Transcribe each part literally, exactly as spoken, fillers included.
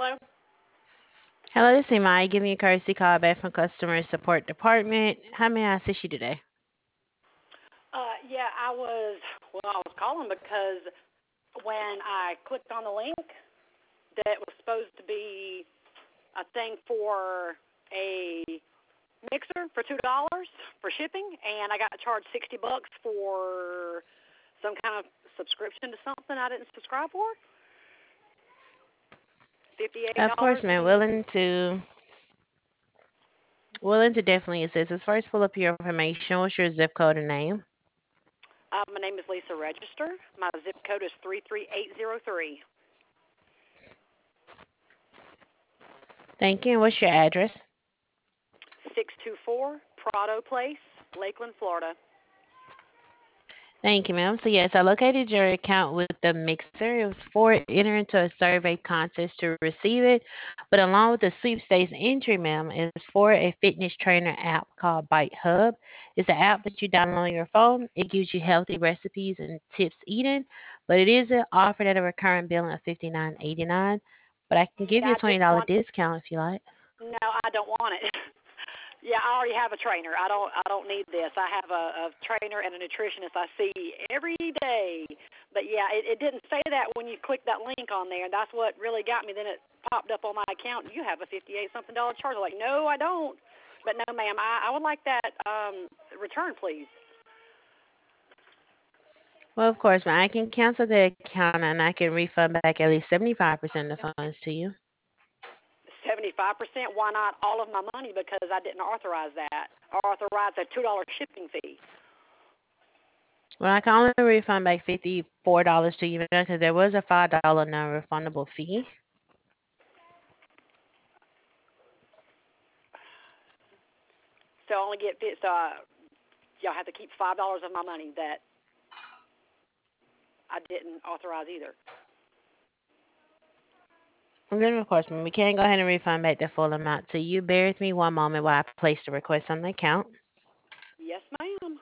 Hello? Hello, this is Imai giving you a courtesy call back from Customer Support Department. How may I assist you today? Uh, yeah, I was, well, I was calling because when I clicked on the link that was supposed to be a thing for a mixer for two dollars for shipping, and I got charged sixty bucks for some kind of subscription to something I didn't subscribe for. fifty-eight Of course, dollars man. and Willing to willing to definitely assist. Let's first pull up your information. What's your zip code and name? uh, my name is Lisa Register. My zip code is three three eight zero three. Thank you. And what's your address? six two four Prado Place, Lakeland, Florida. Thank you, ma'am. So yes, I located your account with the mixer. It was for enter into a survey contest to receive it, but along with the sweepstakes entry, ma'am, is for a fitness trainer app called Bite Hub. It's an app that you download on your phone. It gives you healthy recipes and tips eating, but it is uh, offered at a recurring billing of fifty-nine eighty-nine. But I can give you Yeah, a I twenty didn't dollar want. discount if you like. No, I don't want it. Yeah, I already have a trainer. I don't. I don't need this. I have a, a trainer and a nutritionist I see every day. But yeah, it, it didn't say that when you clicked that link on there, and that's what really got me. Then it popped up on my account. You have a fifty-eight something dollar charge. I'm like, no, I don't. But no, ma'am, I, I would like that um, return, please. Well, of course, ma'am. I can cancel the account and I can refund back at least seventy-five percent of the funds to you. Seventy-five percent. Why not all of my money? Because I didn't authorize that. Or authorize a two dollar shipping fee. Well, I can only refund back fifty-four dollars to you because there was a five dollar non-refundable fee. So I only get so uh, y'all have to keep five dollars of my money that I didn't authorize either. And then, of course, we can go ahead and refund back the full amount to you. Bear with me one moment while I place the request on the account. Yes, ma'am.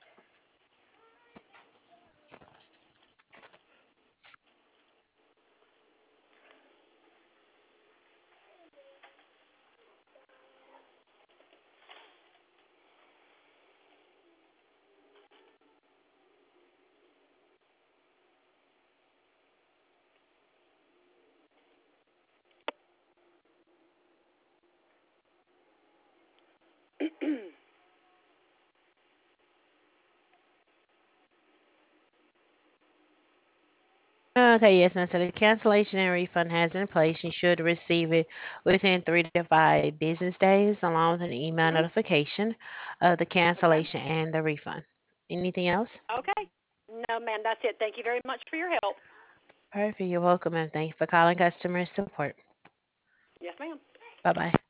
Okay, yes, ma'am. So the cancellation and refund has been placed. You should receive it within three to five business days, along with an email Mhm. notification of the Okay. cancellation and the refund. Anything else? Okay. No, ma'am. That's it. Thank you very much for your help. Perfect. You're welcome, and thank you for calling customer support. Yes, ma'am. Bye bye.